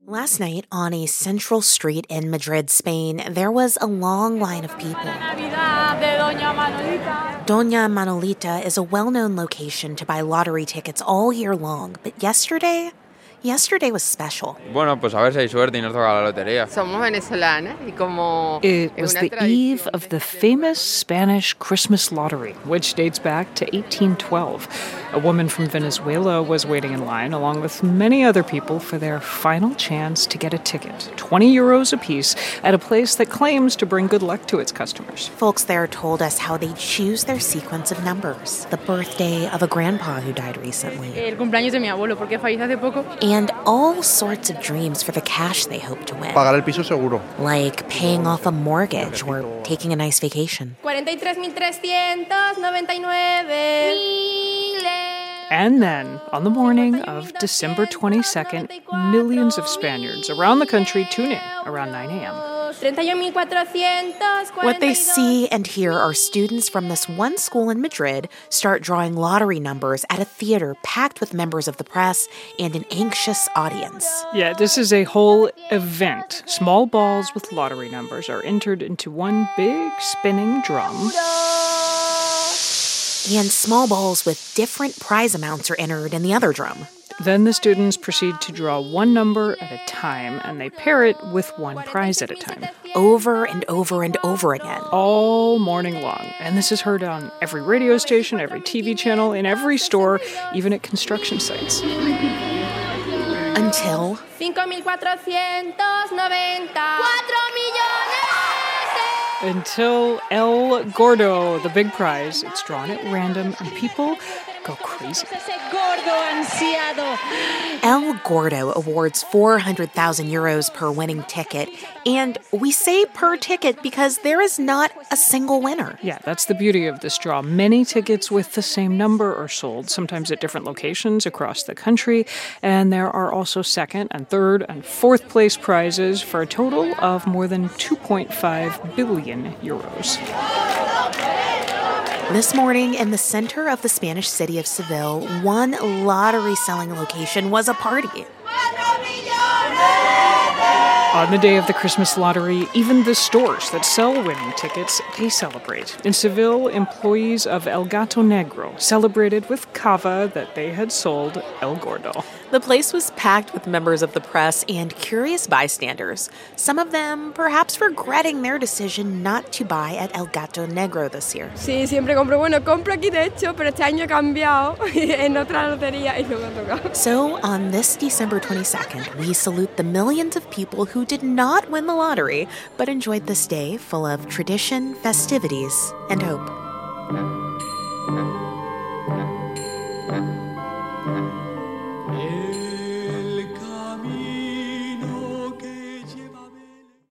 Last night on a central street in Madrid, Spain, there was a long line of people. Doña Manolita is a well-known location to buy lottery tickets all year long, but yesterday was special. Bueno, pues a ver si hay suerte y nos toca la lotería. Somos venezolanas y como It was the eve of the famous Spanish Christmas lottery, which dates back to 1812. A woman from Venezuela was waiting in line, along with many other people, for their final chance to get a ticket, 20 euros apiece, at a place that claims to bring good luck to its customers. Folks there told us how they choose their sequence of numbers, the birthday of a grandpa who died recently, El cumpleaños de mi abuelo, porque falleció hace poco. and all sorts of dreams for the cash they hope to win, Pagar el piso seguro. like paying off a mortgage or taking a nice vacation. 43,399. And then, on the morning of December 22nd, millions of Spaniards around the country tune in around 9 a.m. 31,442. What they see and hear are students from this one school in Madrid start drawing lottery numbers at a theater packed with members of the press and an anxious audience. Yeah, this is a whole event. Small balls with lottery numbers are entered into one big spinning drum. And small balls with different prize amounts are entered in the other drum. Then the students proceed to draw one number at a time, and they pair it with one prize at a time, Over and over and over again. all morning long. And this is heard on every radio station, every TV channel, in every store, even at construction sites. Until 5,494 millones. Until El Gordo, the big prize, it's drawn at random, and people go crazy. El Gordo awards 400,000 euros per winning ticket. And we say per ticket because there is not a single winner. Yeah, that's the beauty of this draw. Many tickets with the same number are sold, sometimes at different locations across the country. And there are also second and third and fourth place prizes for a total of more than 2.5 billion euros. This morning, in the center of the Spanish city of Seville, one lottery-selling location was a party. On the day of the Christmas lottery, even the stores that sell winning tickets, they celebrate. In Seville, employees of El Gato Negro celebrated with cava that they had sold El Gordo. The place was packed with members of the press and curious bystanders, some of them perhaps regretting their decision not to buy at El Gato Negro this year. Sí, siempre compro. Bueno, compro aquí de hecho, pero este año he cambiado en otra lotería y no me ha tocado. So, on this December 22nd, we salute the millions of people who did not win the lottery, but enjoyed this day full of tradition, festivities, and hope.